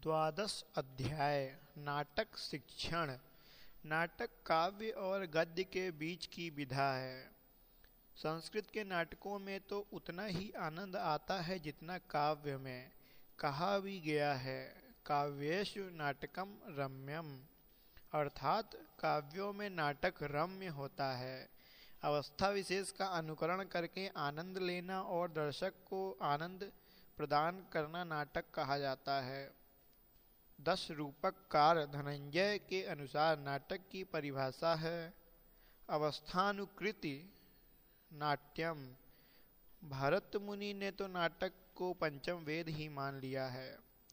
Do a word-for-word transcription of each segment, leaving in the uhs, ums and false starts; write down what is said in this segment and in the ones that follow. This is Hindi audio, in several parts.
द्वादश अध्याय नाटक शिक्षण। नाटक काव्य और गद्य के बीच की विधा है। संस्कृत के नाटकों में तो उतना ही आनंद आता है जितना काव्य में। कहा भी गया है, काव्येषु नाटकम रम्यम, अर्थात काव्यों में नाटक रम्य होता है। अवस्था विशेष का अनुकरण करके आनंद लेना और दर्शक को आनंद प्रदान करना नाटक कहा जाता है। दस रूपककार धनंजय के अनुसार नाटक की परिभाषा है अवस्थानुकृति नाट्यम। भरत मुनि ने तो नाटक को पंचम वेद ही मान लिया है।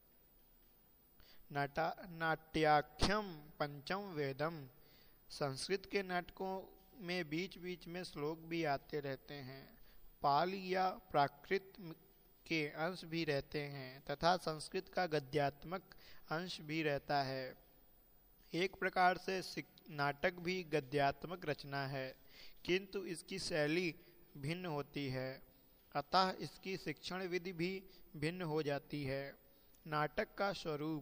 नाटा नाट्याख्यम पंचम वेदम। संस्कृत के नाटकों में बीच बीच में श्लोक भी आते रहते हैं। पाली या प्राकृत के अंश भी रहते हैं तथा संस्कृत का गद्यात्मक अंश भी रहता है। एक प्रकार से नाटक भी गद्यात्मक रचना है, किंतु इसकी शैली भिन्न होती है, अतः इसकी शिक्षण विधि भी भिन्न हो जाती है। नाटक का स्वरूप।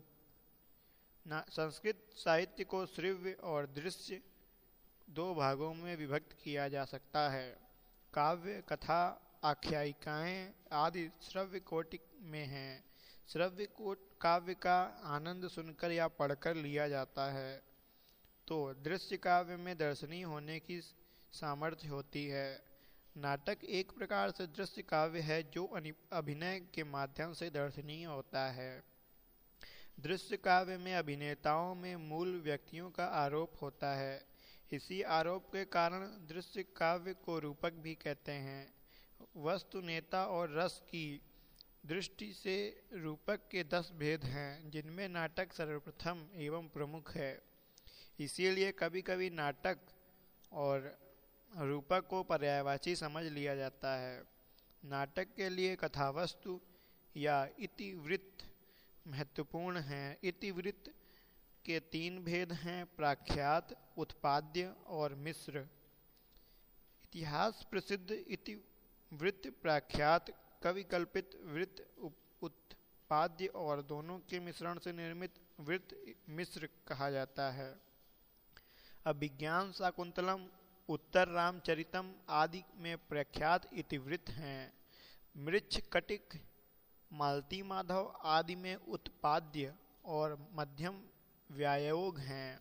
संस्कृत साहित्य को श्रव्य और दृश्य दो भागों में विभक्त किया जा सकता है। काव्य, कथा, आख्यायिकाएं आदि श्रव्य कोटि में हैं। श्रव्य कोट काव्य का आनंद सुनकर या पढ़कर लिया जाता है, तो दृश्य काव्य में दर्शनीय होने की सामर्थ्य होती है। नाटक एक प्रकार से दृश्य काव्य है जो अभिनय के माध्यम से दर्शनीय होता है। दृश्य काव्य में अभिनेताओं में मूल व्यक्तियों का आरोप होता है। इसी आरोप के कारण दृश्य काव्य को रूपक भी कहते हैं। वस्तु, नेता और रस की दृष्टि से रूपक के दस भेद हैं, जिनमें नाटक सर्वप्रथम एवं प्रमुख है। इसीलिए कभी कभी नाटक और रूपक को पर्यायवाची समझ लिया जाता है। नाटक के लिए कथावस्तु या इतिवृत्त महत्वपूर्ण हैं। इतिवृत्त के तीन भेद हैं, प्राख्यात, उत्पाद्य और मिश्र। इतिहास प्रसिद्ध इतिवृत्त प्रख्यात, कवि कल्पित वृत्त उत्पाद्य और दोनों के मिश्रण से निर्मित वृत्त मिश्र कहा जाता है। अभिज्ञान शाकुंतलम, उत्तर रामचरितम आदि में प्रख्यात इतिवृत्त हैं। मृच्छ कटिक, मालती माधव आदि में उत्पाद्य और मध्यम व्यायोग हैं।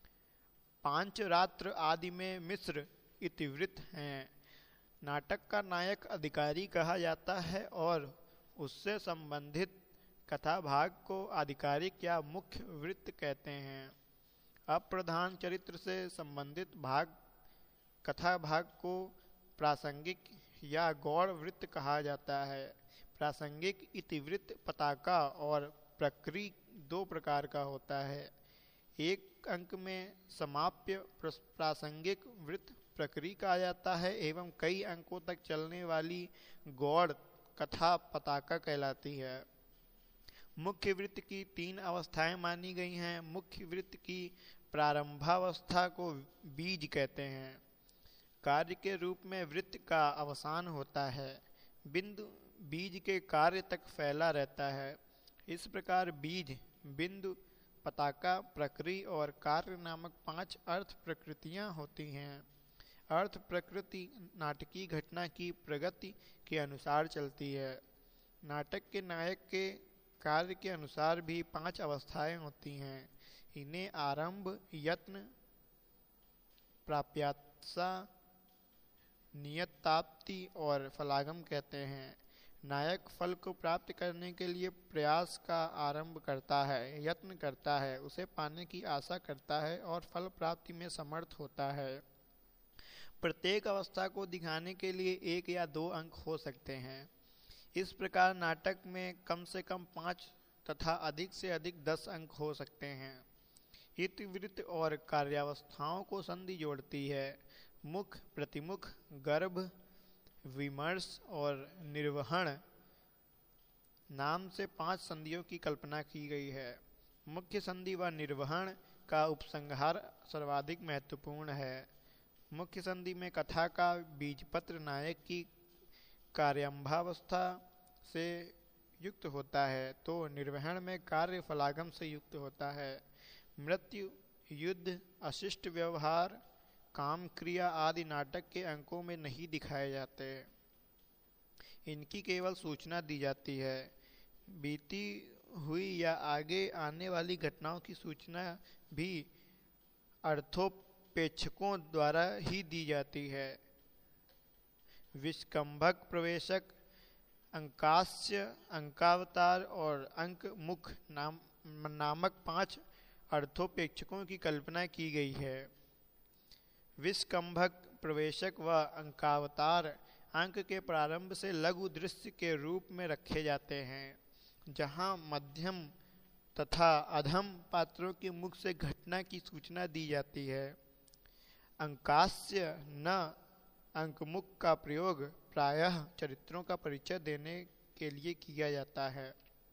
पांचरात्र आदि में मिश्र इतिवृत्त हैं। नाटक का नायक अधिकारी कहा जाता है और उससे संबंधित कथा भाग को आधिकारिक या मुख्य वृत्त कहते हैं। अप्रधान चरित्र से संबंधित भाग कथा भाग को प्रासंगिक या गौड़ वृत्त कहा जाता है। प्रासंगिक इतिवृत्त पताका और प्रक्रिय दो प्रकार का होता है। एक अंक में समाप्य प्रासंगिक वृत्त प्रक्रिय कहा जाता है एवं कई अंकों तक चलने वाली गौड़ कथा पताका कहलाती है। मुख्य वृत्त की तीन अवस्थाएं मानी गई हैं। मुख्य वृत्त की प्रारंभावस्था को बीज कहते हैं। कार्य के रूप में वृत्त का अवसान होता है। बिंदु बीज के कार्य तक फैला रहता है। इस प्रकार बीज, बिंदु, पताका, प्रक्रिय और कार्य नामक पांच अर्थ प्रकृतियां होती हैं। अर्थ प्रकृति नाटकीय घटना की प्रगति के अनुसार चलती है। नाटक के नायक के कार्य के अनुसार भी पांच अवस्थाएं होती हैं। इन्हें आरंभ, यत्न, प्राप्यासा, नियताप्ति और फलागम कहते हैं। नायक फल को प्राप्त करने के लिए प्रयास का आरंभ करता है, यत्न करता है, उसे पाने की आशा करता है और फल प्राप्ति में समर्थ होता है। प्रत्येक अवस्था को दिखाने के लिए एक या दो अंक हो सकते हैं। इस प्रकार नाटक में कम से कम पाँच तथा अधिक से अधिक दस अंक हो सकते हैं। इतिवृत्त और कार्यावस्थाओं को संधि जोड़ती है। मुख, प्रतिमुख, गर्भ, विमर्श और निर्वहण नाम से पांच संधियों की कल्पना की गई है। मुख्य संधि व निर्वहण का उपसंहार सर्वाधिक महत्वपूर्ण है। मुख्य संधि में कथा का बीजपत्र नायक की कार्यारंभावस्था से युक्त होता है तो निर्वहन में कार्य फलागम से युक्त होता है। मृत्यु, युद्ध, अशिष्ट व्यवहार, काम क्रिया आदि नाटक के अंकों में नहीं दिखाए जाते। इनकी केवल सूचना दी जाती है। बीती हुई या आगे आने वाली घटनाओं की सूचना भी अर्थोपेक्षकों द्वारा ही दी जाती है। विस्कंभक, प्रवेशक, अंकास्य, अंकावतार और अंक मुख नाम नामक पांच अर्थोपेक्षकों की कल्पना की गई है। विस्कंभक, प्रवेशक व अंकावतार अंक के प्रारंभ से लघु दृश्य के रूप में रखे जाते हैं, जहां मध्यम तथा अधम पात्रों के मुख से घटना की सूचना दी जाती है। अंकास्य न अंकमुख का प्रयोग प्रायः चरित्रों का परिचय देने के लिए किया जाता है।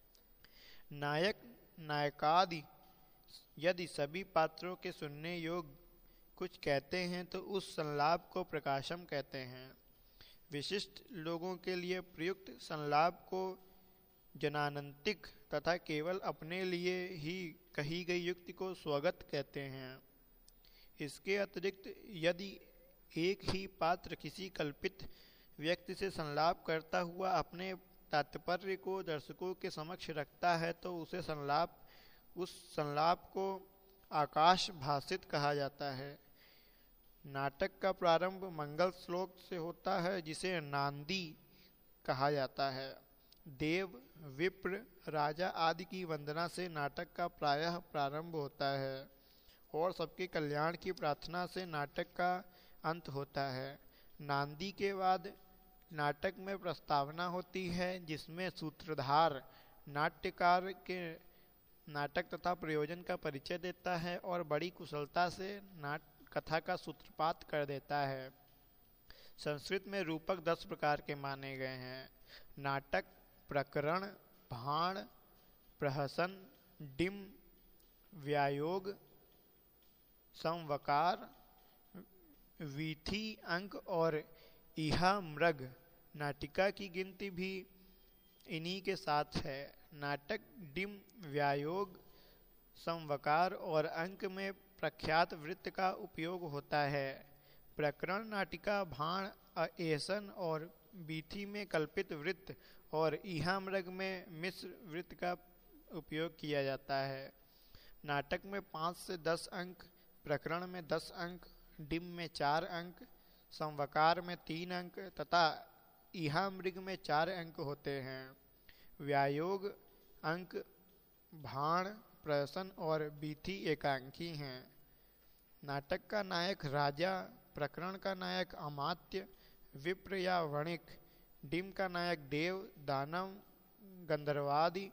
नायक, नायकादि यदि सभी पात्रों के सुनने योग्य कुछ कहते हैं तो उस संलाप को प्रकाशम कहते हैं। विशिष्ट लोगों के लिए प्रयुक्त संलाप को जनानंतिक तथा केवल अपने लिए ही कही गई युक्ति को स्वगत कहते हैं। इसके अतिरिक्त यदि एक ही पात्र किसी कल्पित व्यक्ति से संलाप करता हुआ अपने तात्पर्य को दर्शकों के समक्ष रखता है तो उसे संलाप उस संलाप को आकाश भाषित कहा जाता है। नाटक का प्रारंभ मंगल श्लोक से होता है जिसे नांदी कहा जाता है। देव, विप्र, राजा आदि की वंदना से नाटक का प्रायः प्रारंभ होता है और सबके कल्याण की प्रार्थना से नाटक का अंत होता है। नांदी के बाद नाटक में प्रस्तावना होती है जिसमें सूत्रधार नाट्यकार के नाटक तथा प्रयोजन का परिचय देता है और बड़ी कुशलता से नाट कथा का सूत्रपात कर देता है। संस्कृत में रूपक दस प्रकार के माने गए हैं। नाटक, प्रकरण, भाण, प्रहसन, डिम, व्यायोग, संवकार, वीथी, अंक और इहा मृग। नाटिका की गिनती भी इन्हीं के साथ है। नाटक, डिम, व्यायोग, संवकार और अंक में प्रख्यात वृत्त का उपयोग होता है। प्रकरण, नाटिका, भाण, एसन और बीथी में कल्पित वृत्त और इहामृग में मिश्र वृत्त का उपयोग किया जाता है। नाटक में पाँच से दस अंक, प्रकरण में दस अंक, डिम में चार अंक, संवकार में तीन अंक तथा इहामृग में चार अंक होते हैं। व्यायोग अंक, भाण, प्रहसन और बीथी एकांकी हैं। नाटक का नायक राजा, प्रकरण का नायक अमात्य, विप्र या वणिक, डिम का नायक देव, दानव, गंधर्वादि,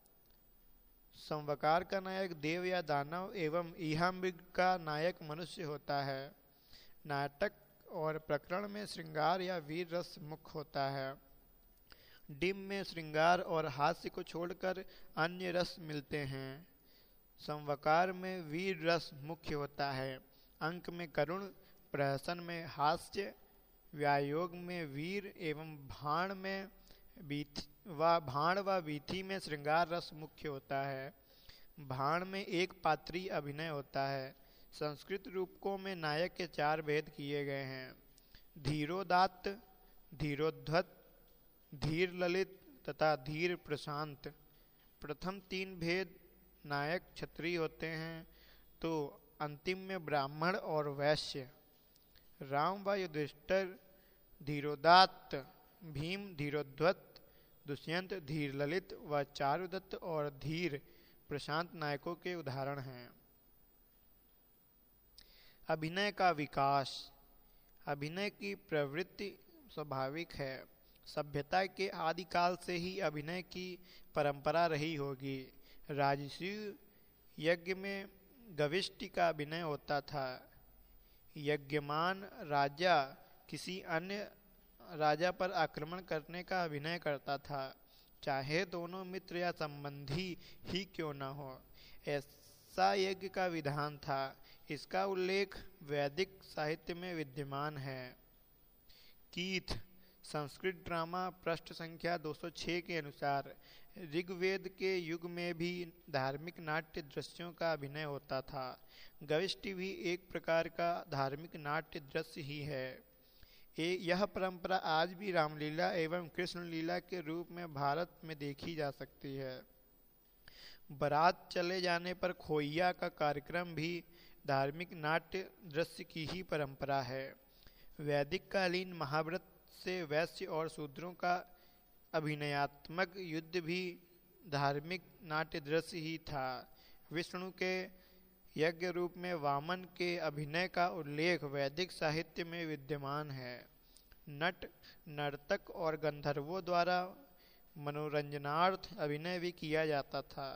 संवकार का नायक देव या दानव एवं इहामृग का नायक मनुष्य होता है। नाटक और प्रकरण में श्रृंगार या वीर रस मुख्य होता है। डिम में श्रृंगार और हास्य को छोड़कर अन्य रस मिलते हैं। संवकार में वीर रस मुख्य होता है। अंक में करुण, प्रहसन में हास्य, व्यायोग में वीर एवं भाण में बीथी व भाण व बीथी में श्रृंगार रस मुख्य होता है। भाण में एक पात्रीय अभिनय होता है। संस्कृत रूपकों में नायक के चार भेद किए गए हैं: धीरोदात्त, धीरोद्धत, धीर ललित तथा धीर प्रशांत। प्रथम तीन भेद नायक क्षत्रिय होते हैं तो अंतिम में ब्राह्मण और वैश्य। राम व युधिष्ठिर धीरोदात्त, भीम धीरोद्धत, दुष्यंत धीर ललित व चारुदत्त और धीर प्रशांत नायकों के उदाहरण हैं। अभिनय का विकास। अभिनय की प्रवृत्ति स्वाभाविक है। सभ्यता के आदिकाल से ही अभिनय की परंपरा रही होगी। राजसी यज्ञ में गविष्टि का अभिनय होता था। यज्ञमान राजा किसी अन्य राजा पर आक्रमण करने का अभिनय करता था, चाहे दोनों मित्र या संबंधी ही क्यों न हो। ऐसा यज्ञ का विधान था। इसका उल्लेख वैदिक साहित्य में विद्यमान है। कीथ, संस्कृत ड्रामा पृष्ठ संख्या दो सौ छह के अनुसार ऋग्वेद के युग में भी धार्मिक नाट्य दृश्यों का अभिनय होता था। गविष्टि भी एक प्रकार का धार्मिक नाट्य दृश्य ही है। ए, यह परंपरा आज भी रामलीला एवं कृष्ण लीला के रूप में भारत में देखी जा सकती है। बारात चले जाने पर खोइया का कार्यक्रम भी धार्मिक नाट्य दृश्य की ही परंपरा है। वैदिक कालीन महाभारत से वैश्य और शूद्रों का अभिनयात्मक युद्ध भी धार्मिक नाट्य दृश्य ही था। विष्णु के यज्ञ रूप में वामन के अभिनय का उल्लेख वैदिक साहित्य में विद्यमान है। नट, नर्तक और गंधर्वों द्वारा मनोरंजनार्थ अभिनय भी किया जाता था।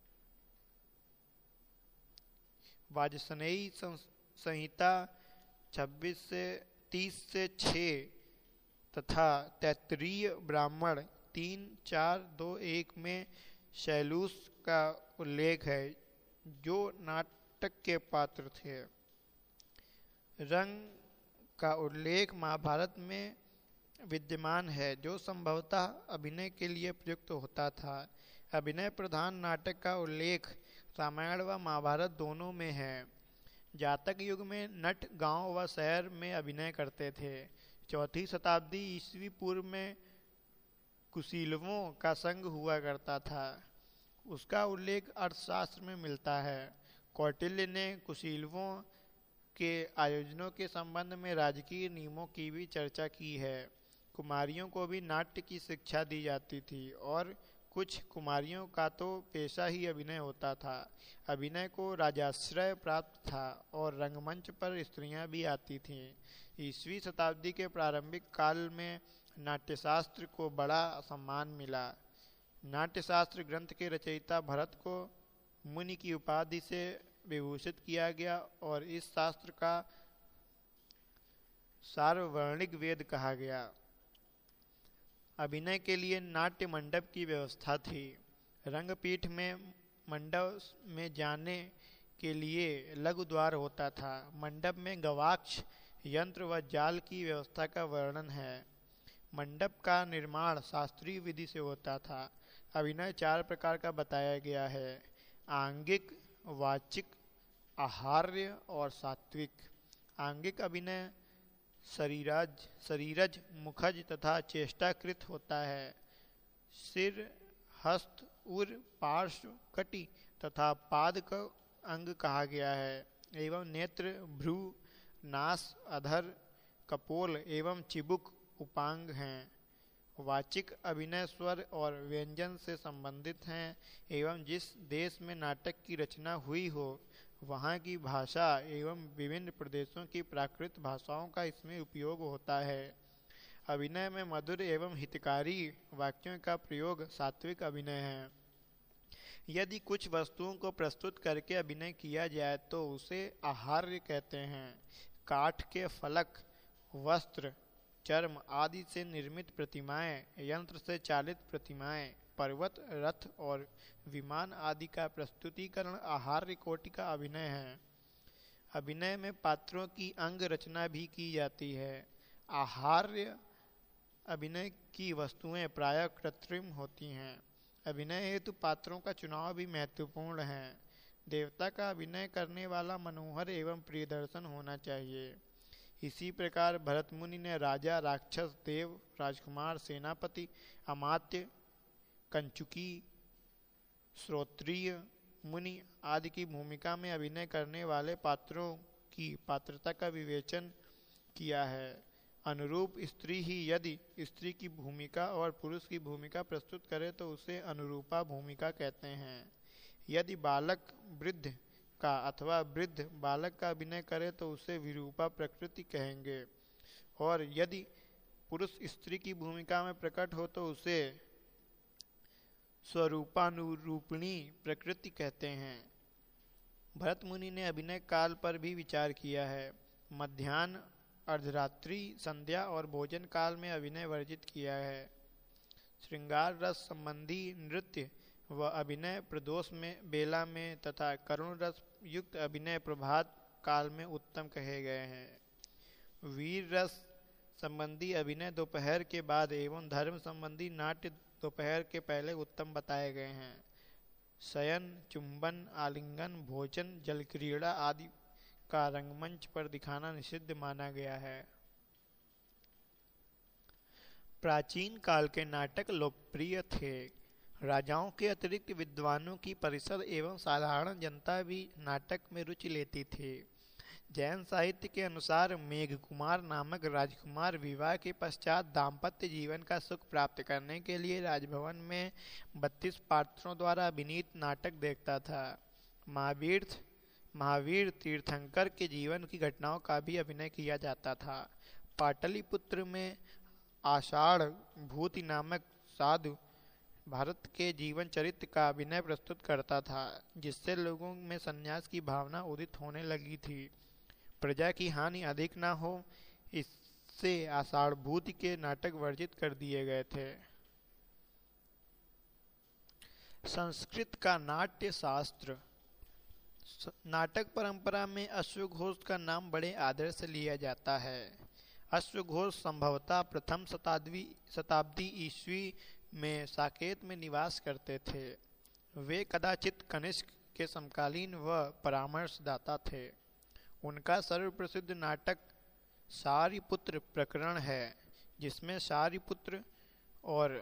वाजसनेयी संहिता छब्बीस से तीस से छः तथा तैत्तिरीय ब्राह्मण तीन चार दो एक में शैलूस का उल्लेख है, जो नाटक के पात्र थे। रंग का उल्लेख महाभारत में विद्यमान है, जो संभवतः अभिनय के लिए प्रयुक्त होता था। अभिनय प्रधान नाटक का उल्लेख रामायण व महाभारत दोनों में है। जातक युग में नट गांव व शहर में अभिनय करते थे। चौथी शताब्दी ईस्वी पूर्व में कुशीलवों का संघ हुआ करता था। उसका उल्लेख अर्थशास्त्र में मिलता है। कौटिल्य ने कुशीलवों के आयोजनों के संबंध में राजकीय नियमों की भी चर्चा की है। कुमारियों को भी नाट्य की शिक्षा दी जाती थी और कुछ कुमारियों का तो पेशा ही अभिनय होता था। अभिनय को राजाश्रय प्राप्त था और रंगमंच पर स्त्रियां भी आती थीं। ईसवीं शताब्दी के प्रारंभिक काल में नाट्यशास्त्र को बड़ा सम्मान मिला। नाट्यशास्त्र ग्रंथ के रचयिता भरत को मुनि की उपाधि से विभूषित किया गया और इस शास्त्र का सार्ववर्णिक वेद कहा गया। अभिनय के लिए नाट्य मंडप की व्यवस्था थी। रंगपीठ में मंडप में जाने के लिए लघु द्वार होता था। मंडप में गवाक्ष यंत्र व जाल की व्यवस्था का वर्णन है। मंडप का निर्माण शास्त्रीय विधि से होता था। अभिनय चार प्रकार का बताया गया है: आंगिक, वाचिक, आहार्य और सात्विक। आंगिक अभिनय शरीरज शरीरज मुखज तथा चेष्टाकृत होता है। सिर, हस्त, उर, पार्श्व, कटी तथा पाद का अंग कहा गया है एवं नेत्र, भ्रू, नास, अधर, कपोल एवं चिबुक उपांग हैं। वाचिक अभिनय स्वर और व्यंजन से संबंधित हैं एवं जिस देश में नाटक की रचना हुई हो वहाँ की भाषा एवं विभिन्न प्रदेशों की प्राकृत भाषाओं का इसमें उपयोग होता है। अभिनय में मधुर एवं हितकारी वाक्यों का प्रयोग सात्विक अभिनय है। यदि कुछ वस्तुओं को प्रस्तुत करके अभिनय किया जाए तो उसे आहार्य कहते हैं। काठ के फलक, वस्त्र, चर्म आदि से निर्मित प्रतिमाएं, यंत्र से चालित प्रतिमाएं, पर्वत, रथ और विमान आदि का प्रस्तुतिकरण आहार्य कोटि का अभिनय है। अभिनय में पात्रों की अंग रचना भी की जाती है। आहार्य अभिनय की वस्तुएं प्रायः कृत्रिम होती हैं। अभिनय हेतु पात्रों का चुनाव भी महत्वपूर्ण है। देवता का अभिनय करने वाला मनोहर एवं प्रियदर्शन होना चाहिए। इसी प्रकार भरत मुनि ने राजा, राक्षस, देव, राजकुमार, सेनापति, अमात्य, कंचुकी, श्रोत्रिय, मुनि आदि की भूमिका में अभिनय करने वाले पात्रों की पात्रता का विवेचन किया है। अनुरूप स्त्री ही यदि स्त्री की भूमिका और पुरुष की भूमिका प्रस्तुत करे तो उसे अनुरूपा भूमिका कहते हैं। यदि बालक वृद्ध का अथवा वृद्ध बालक का अभिनय करे तो उसे विरूपा प्रकृति कहेंगे और यदि पुरुष स्त्री की भूमिका में प्रकट हो तो उसे स्वरूपानुरूपिणी प्रकृति कहते हैं। भरत मुनि ने अभिनय काल पर भी विचार किया है। मध्याह्न, अर्धरात्रि, संध्या और भोजन काल में अभिनय वर्जित किया है। श्रृंगार रस संबंधी नृत्य व अभिनय प्रदोष में, बेला में तथा करुण रस युक्त अभिनय प्रभात काल में उत्तम कहे गए हैं। वीर रस संबंधी अभिनय दोपहर के बाद एवं धर्म संबंधी नाट्य दोपहर के पहले उत्तम बताए गए हैं। शयन, चुंबन, आलिंगन, भोजन, जल क्रीड़ा आदि का रंगमंच पर दिखाना निषिद्ध माना गया है। प्राचीन काल के नाटक लोकप्रिय थे। राजाओं के अतिरिक्त विद्वानों की परिषद एवं साधारण जनता भी नाटक में रुचि लेती थी। जैन साहित्य के अनुसार मेघकुमार नामक राजकुमार विवाह के पश्चात दाम्पत्य जीवन का सुख प्राप्त करने के लिए राजभवन में बत्तीस पात्रों द्वारा अभिनीत नाटक देखता था। महावीर महावीर तीर्थंकर के जीवन की घटनाओं का भी अभिनय किया जाता था। पाटलिपुत्र में आषाढ़ भूति नामक साधु भारत के जीवन चरित्र का अभिनय प्रस्तुत करता था, जिससे लोगों में संन्यास की भावना उदित होने लगी थी। प्रजा की हानि अधिक न हो, इससे आषाढ़ भूति के नाटक वर्जित कर दिए गए थे। संस्कृत का नाट्य शास्त्र। नाटक परंपरा में अश्वघोष का नाम बड़े आदर से लिया जाता है। अश्वघोष संभवतः प्रथम शताब्दी शताब्दी ईस्वी में साकेत में निवास करते थे। वे कदाचित कनिष्क के समकालीन व परामर्शदाता थे। उनका सर्वप्रसिद्ध नाटक शारिपुत्र प्रकरण है, जिसमें शारिपुत्र और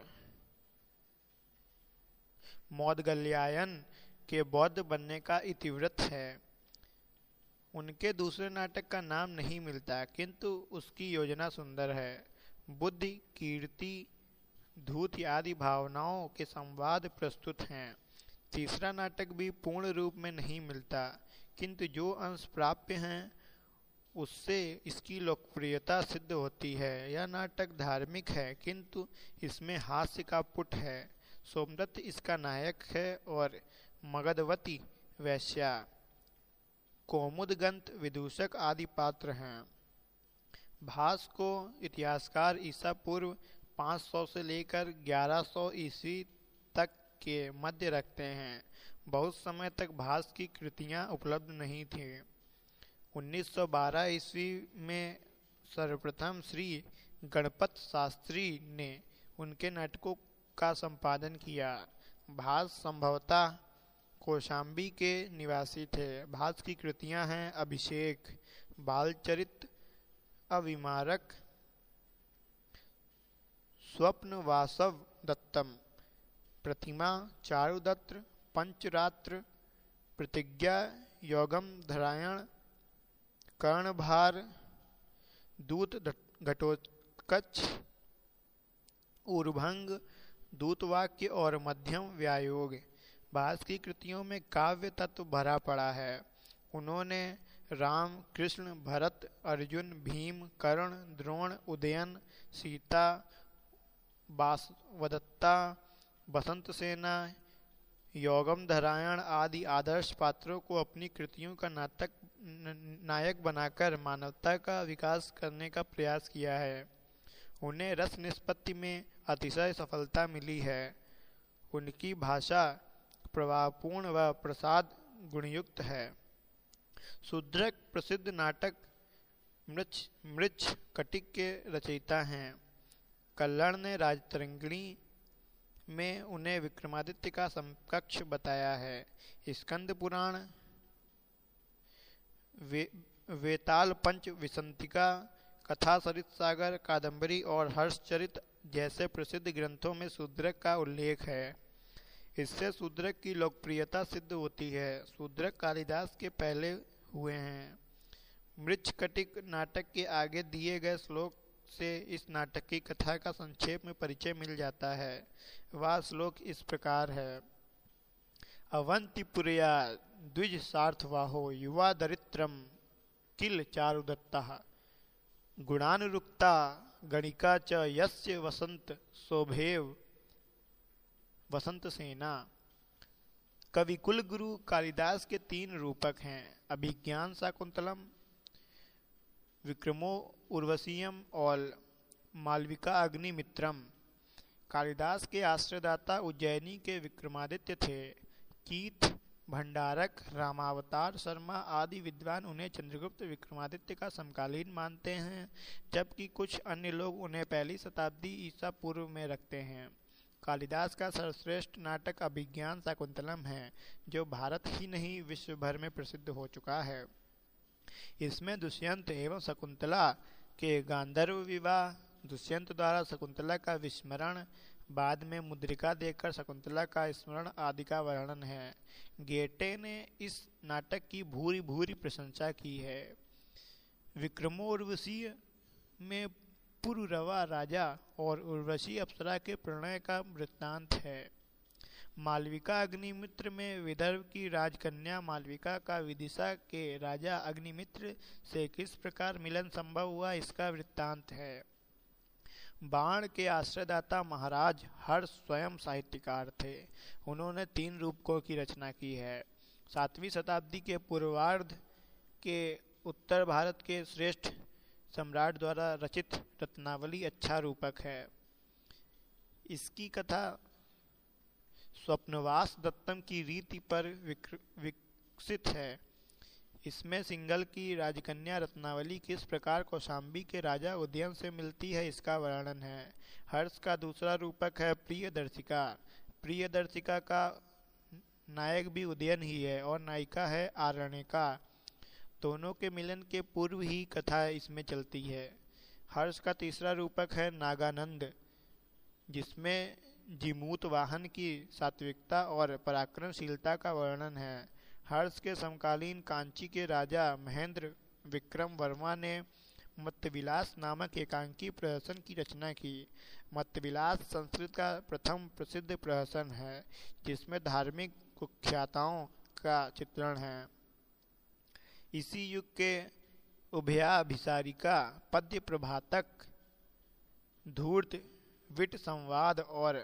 मौदगल्यायन के बौद्ध बनने का इतिवृत्त है। उनके दूसरे नाटक का नाम नहीं मिलता, किंतु उसकी योजना सुंदर है। बुद्धि, कीर्ति, धूर्त आदि भावनाओं के संवाद प्रस्तुत हैं। तीसरा नाटक भी पूर्ण रूप में नहीं मिलता, किंतु जो अंश प्राप्य हैं उससे इसकी लोकप्रियता सिद्ध होती है। यह नाटक धार्मिक है, किंतु इसमें हास्य का पुट है। सोमदत्त इसका नायक है और मगधवती वैश्या, कौमुदगंत, विदूषक आदि पात्र हैं। भास को इतिहासकार ईसा पूर्व पाँच सौ से लेकर ग्यारह सौ ईस्वी तक के मध्य रखते हैं। बहुत समय तक भास की कृतियां उपलब्ध नहीं थीं। उन्नीस सौ बारह ईस्वी में सर्वप्रथम श्री गणपत शास्त्री ने उनके नाटकों का संपादन किया। भास संभवतः कौशाम्बी के निवासी थे। भास की कृतियां हैं अभिषेक, बालचरित, अविमारक, स्वप्न वासव दत्तम, प्रतिमा, चारुदत्त, पंचरात्र, प्रतिज्ञा, योगम धरायण, कर्णभार, दूत घटोत्कच, ऊर्भंग, दूतवाक्य और मध्यम व्यायोग। भास की कृतियों में काव्य तत्व भरा पड़ा है। उन्होंने राम, कृष्ण, भरत, अर्जुन, भीम, कर्ण, द्रोण, उदयन, सीता, वासवदत्ता, बसंत सेना, योगम धरायण आदि आदर्श पात्रों को अपनी कृतियों का नाटक नायक बनाकर मानवता का विकास करने का प्रयास किया है। उन्हें रस निष्पत्ति में अतिशय सफलता मिली है। उनकी भाषा प्रभावपूर्ण व प्रसाद गुणयुक्त है। शूद्रक प्रसिद्ध नाटक मृच्छ मृच्छ कटिक के रचयिता हैं। कल्लड़ ने राजतरंगिणी में उन्हें विक्रमादित्य का समकक्ष बताया है। स्कंद पुराण, वे, वेताल पंच विसंतिका, कथा सरित सागर, कादंबरी और हर्षचरित जैसे प्रसिद्ध ग्रंथों में शूद्रक का उल्लेख है। इससे शूद्रक की लोकप्रियता सिद्ध होती है। शूद्रक कालिदास के पहले हुए हैं। मृच्छकटिक नाटक के आगे दिए गए श्लोक से इस नाटक की कथा का संक्षेप में परिचय मिल जाता है। वह श्लोक इस प्रकार है। अवंतिपुरया द्विज सार्थवाहो युवा दरित्रम किल चारुदत्तः गुणानुरुक्ता गणिका च यस्य वसंत शोभेव वसंत सेना। कवि कुल गुरु कालिदास के तीन रूपक हैं, अभिज्ञान शाकुंतलम, विक्रमो उर्वशीयम और मालविका अग्निमित्रम। कालिदास के आश्रयदाता उज्जैनी के विक्रमादित्य थे। कीथ, भंडारक, रामावतार शर्मा आदि विद्वान उन्हें चंद्रगुप्त विक्रमादित्य का समकालीन मानते हैं, जबकि कुछ अन्य लोग उन्हें पहली शताब्दी ईसा पूर्व में रखते हैं। कालिदास का सर्वश्रेष्ठ नाटक अभिज्ञान शाकुंतलम है, जो भारत ही नहीं विश्व भर में प्रसिद्ध हो चुका है। इसमें दुष्यंत एवं शकुंतला के गांधर्व विवाह, दुष्यंत द्वारा शकुंतला का विस्मरण, बाद में मुद्रिका देकर शकुंतला का स्मरण आदि का वर्णन है। गेटे ने इस नाटक की भूरी भूरी प्रशंसा की है। विक्रमोर्वशी में पुरुरवा राजा और उर्वशी अप्सरा के प्रणय का वृत्तांत है। मालविका अग्निमित्र में विदर्भ की राजकन्या मालविका का विदिशा के राजा अग्निमित्र से किस प्रकार मिलन संभव हुआ, इसका वृत्तांत है। बाण के आश्रयदाता महाराज हर्ष स्वयं साहित्यकार थे। उन्होंने तीन रूपकों की रचना की है। सातवीं शताब्दी के पूर्वार्ध के उत्तर भारत के श्रेष्ठ सम्राट द्वारा रचित रत्नावली अच्छा रूपक है। इसकी कथा स्वप्नवास दत्तम की रीति पर विकसित है। इसमें सिंगल की राजकन्या रत्नावली किस प्रकार कौशाम्बी के राजा उदयन से मिलती है, इसका वर्णन है। हर्ष का दूसरा रूपक है प्रियदर्शिका। प्रियदर्शिका का नायक भी उदयन ही है और नायिका है आरण्यका। दोनों के मिलन के पूर्व ही कथा इसमें चलती है। हर्ष का तीसरा रूपक है नागानंद, जिसमें जिमूत वाहन की सात्विकता और पराक्रमशीलता का वर्णन है। हर्ष के समकालीन कांची के राजा महेंद्र विक्रम वर्मा ने मत्तविलास नामक एकांकी प्रहसन की रचना की। मत्तविलास संस्कृत का प्रथम प्रसिद्ध प्रहसन है, जिसमें धार्मिक कुख्याताओं का चित्रण है। इसी युग के उभयाभिसारिका, पद्य प्रभातक, धूर्त, विट संवाद और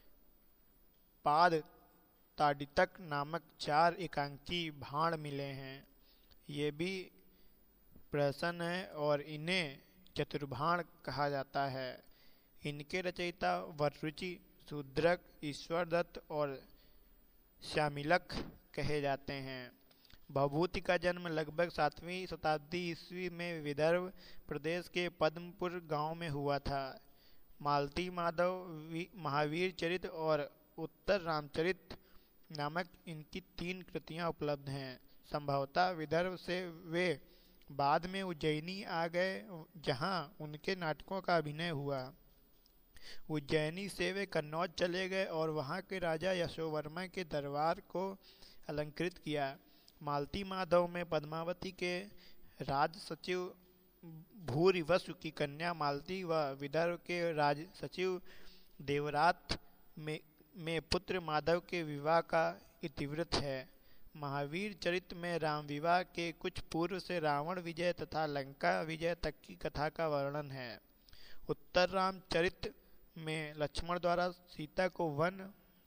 पाद ताडितक नामक चार एकांकी भाण मिले हैं। ये भी प्रहसन है और इन्हें चतुर्भाण कहा जाता है। इनके रचयिता वररुचि, शूद्रक, ईश्वरदत्त और श्यामिलक कहे जाते हैं। भभूति का जन्म लगभग सातवीं शताब्दी ईस्वी में विदर्भ प्रदेश के पद्मपुर गांव में हुआ था। मालती माधव महावीर चरित और उत्तर रामचरित नामक इनकी तीन कृतियां उपलब्ध हैं। संभवतः विदर्भ से वे बाद में उज्जैनी आ गए, जहां उनके नाटकों का अभिनय हुआ। उज्जैनी से वे कन्नौज चले गए और वहां के राजा यशोवर्मा के दरबार को अलंकृत किया। मालती माधव में पद्मावती के राज सचिव भूरिवसु की कन्या मालती व विदर्भ के राज सचिव देवरात में में पुत्र माधव के विवाह का इतिवृत्त है। महावीर चरित में राम विवाह के कुछ पूर्व से रावण विजय तथा लंका विजय तक की कथा का वर्णन है। उत्तर रामचरित में लक्ष्मण द्वारा सीता को वन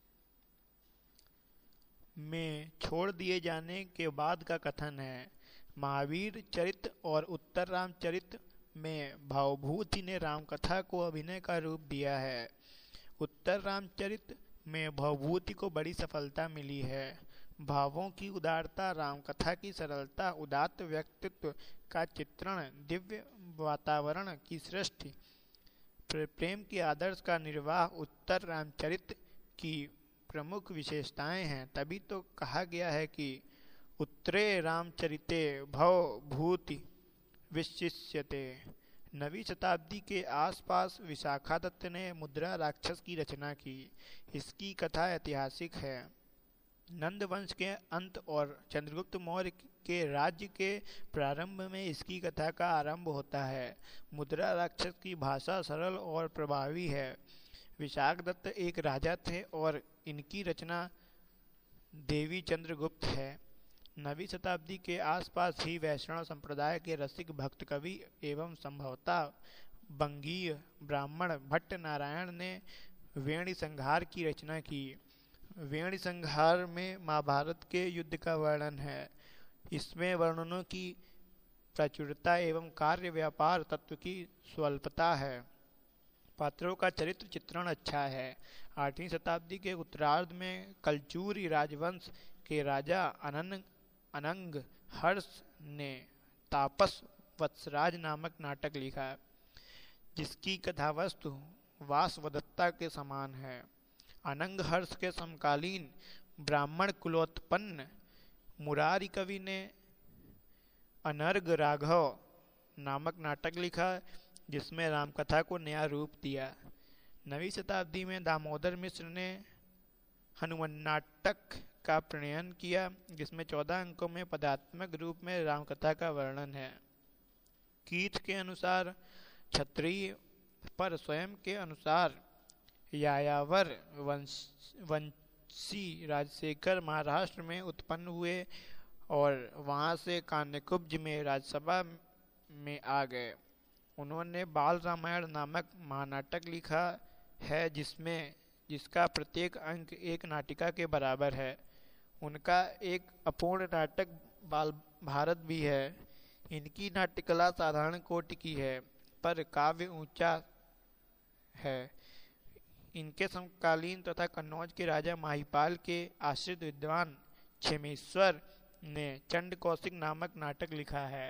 में छोड़ दिए जाने के बाद का कथन है। महावीर चरित और उत्तर रामचरित में भावभूति ने रामकथा को अभिनय का रूप दिया है। उत्तर रामचरित में भावभूति को बड़ी सफलता मिली है। भावों की उदारता, रामकथा की सरलता, उदात्त व्यक्तित्व का चित्रण, दिव्य वातावरण की सृष्टि, प्रेम के आदर्श का निर्वाह उत्तर रामचरित की प्रमुख विशेषताएं हैं। तभी तो कहा गया है कि उत्तरे रामचरिते भवभूति विशिष्यते। नवीं शताब्दी के आसपास विशाखा दत्त ने मुद्रा राक्षस की रचना की। इसकी कथा ऐतिहासिक है। नंद वंश के अंत और चंद्रगुप्त मौर्य के राज्य के प्रारंभ में इसकी कथा का आरंभ होता है। मुद्रा राक्षस की भाषा सरल और प्रभावी है। विशाख दत्त एक राजा थे और इनकी रचना देवी चंद्रगुप्त है। नवीं शताब्दी के आसपास ही वैष्णव संप्रदाय के रसिक भक्त कवि एवं संभवतः बंगीय ब्राह्मण भट्ट नारायण ने वेणी संहार की रचना की। वेणी संहार में महाभारत के युद्ध का वर्णन है। इसमें वर्णनों की प्राचुर्यता एवं कार्य व्यापार तत्व की स्वल्पता है। पात्रों का चरित्र चित्रण अच्छा है। आठवीं शताब्दी के उत्तरार्ध में कलचूरी राजवंश के राजा अनंग अनंग हर्ष ने तापस वत्सराज नामक नाटक लिखा, जिसकी कथावस्तु वासवदत्ता के समान है। अनंग हर्ष के समकालीन ब्राह्मण कुलोत्पन्न मुरारी कवि ने अनर्ग राघव नामक नाटक लिखा, जिसमें रामकथा को नया रूप दिया। नवीं शताब्दी में दामोदर मिश्र ने हनुमान नाटक का प्रणयन किया, जिसमें चौदह अंकों में पदात्मक रूप में रामकथा का वर्णन है। कीथ के अनुसार क्षत्रिय पर स्वयं के अनुसार यायावर वंश वंशी राजशेखर महाराष्ट्र में उत्पन्न हुए और वहां से कान्यकुब्ज में राज्यसभा में आ गए। उन्होंने बाल रामायण नामक महानाटक लिखा है, जिसमें जिसका प्रत्येक अंक एक नाटिका के बराबर है। उनका एक अपूर्ण नाटक बाल भारत भी है। इनकी नाट्यकला साधारण कोटि की है, पर काव्य ऊंचा है। इनके समकालीन तथा कन्नौज के राजा माहीपाल के आश्रित विद्वान क्षेमेश्वर ने चंड कौशिक नामक नाटक लिखा है।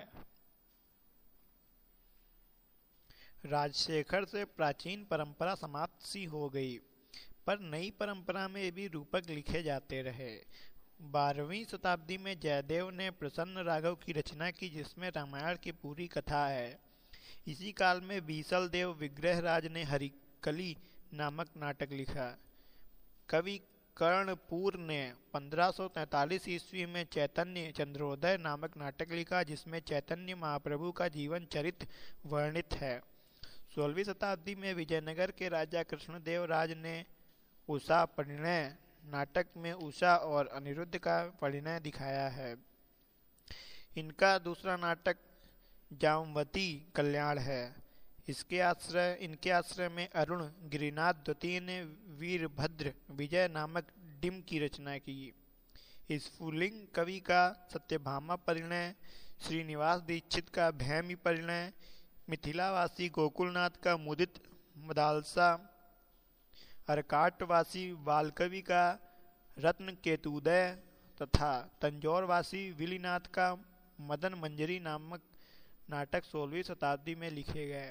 राजशेखर से प्राचीन परंपरा समाप्त सी हो गई, पर नई परंपरा में भी रूपक लिखे जाते रहे। बारहवीं शताब्दी में जयदेव ने प्रसन्न राघव की रचना की, जिसमें रामायण की पूरी कथा है। इसी काल में बीसल देव विग्रहराज ने हरिकली नामक नाटक लिखा। कवि कर्णपूर ने पंद्रह सौ तैंतालीस ईस्वी में चैतन्य चंद्रोदय नामक नाटक लिखा, जिसमें चैतन्य महाप्रभु का जीवन चरित्र वर्णित है। सोलहवीं शताब्दी में विजयनगर के राजा कृष्णदेव राज ने उषा परिणय नाटक में उषा और अनिरुद्ध का परिणय दिखाया है। इनका दूसरा नाटक जामवती कल्याण है। इसके आश्रय इनके आश्रय में अरुण गिरिनाथ द्वितीय ने वीरभद्र विजय नामक डिम की रचना की। स्फुलिंग कवि का सत्यभामा परिणय, श्रीनिवास दीक्षित का भैमी परिणय, मिथिलावासी गोकुलनाथ का मुदित मदालसा, अर्काटवासी बालकवि का रत्न केतुदय तथा तंजौरवासी विलीनाथ का मदन मंजरी नामक नाटक सोलहवीं शताब्दी में लिखे गए।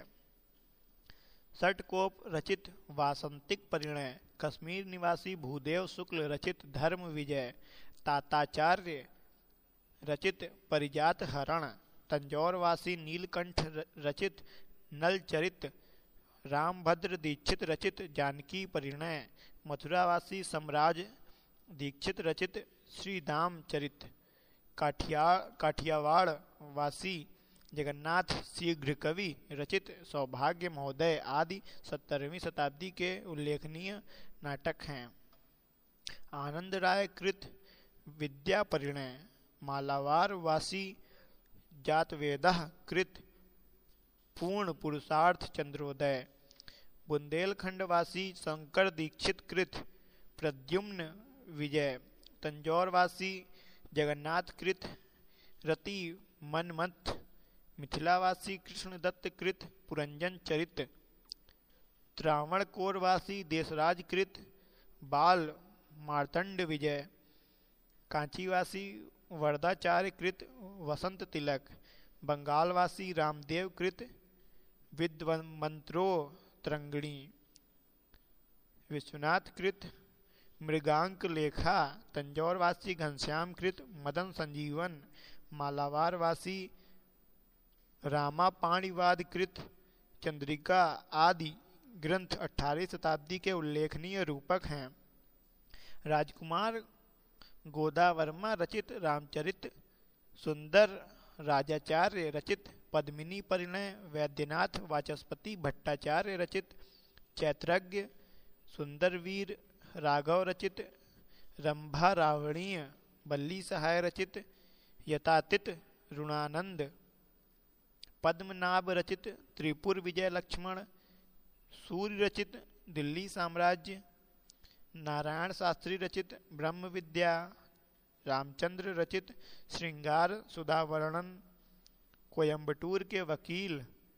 सटकोप रचित वासंतिक परिणय, कश्मीर निवासी भूदेव शुक्ल रचित धर्म विजय, ताताचार्य रचित परिजात हरण, तंजौरवासी नीलकंठ रचित नलचरित, रामभद्र दीक्षित रचित जानकी परिणय, मथुरावासी सम्राज दीक्षित रचित श्रीदाम चरित, काठिया काठियावाड़ वासी जगन्नाथ शीघ्र कवि रचित सौभाग्य महोदय आदि सत्तरवीं शताब्दी के उल्लेखनीय नाटक हैं। आनंद राय कृत विद्या परिणय, मालावार वासी जातवेदः कृत पूर्ण पुरुषार्थ चंद्रोदय, बुंदेलखंड वासी शंकर दीक्षित कृत प्रद्युम्न विजय, तंजौरवासी जगन्नाथ कृत रति मनमथ, मिथिलावासी कृष्णदत्त कृत पुरंजन चरित, त्रावणकोरवासी देशराज कृत बाल मार्तंड विजय, कांचीवासी वरदाचार्य कृत वसंत तिलक, बंगालवासी रामदेव कृत विद्वमंत्रो तरंगिणी, विश्वनाथ कृत मृगांक लेखा, तंजौरवासी घनश्याम कृत मदन संजीवन, मालावार वासी रामा पाणिवाद कृत चंद्रिका आदि ग्रंथ अठारहवीं शताब्दी के उल्लेखनीय रूपक हैं। राजकुमार गोदावर्मा रचित रामचरित, सुंदर राजाचार्य रचित पद्मिनी परिणय, वैद्यनाथ वाचस्पति भट्टाचार्य रचित चैत्रज्ञ, सुंदरवीर राघव रचित रंभा रावणीय, बल्ली सहाय रचित यतातित ऋणानंद, पद्मनाभ रचित त्रिपुर विजय लक्ष्मण, सूर्य रचित दिल्ली साम्राज्य, नारायण शास्त्री रचित ब्रह्म विद्या, रामचंद्र रचित श्रृंगार सुधावर्णन, कोयम्बटूर के वकील,